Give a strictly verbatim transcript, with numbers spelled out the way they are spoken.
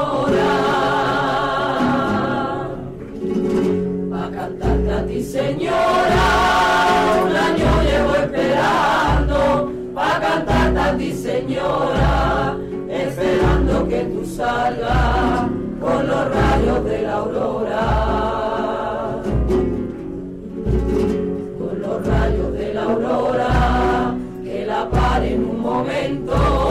señora, pa' cantarte a ti, señora, un año llevo esperando, pa' cantarte a ti, señora, esperando que tú salgas con los rayos de la aurora, con los rayos de la aurora, que la pare en un momento.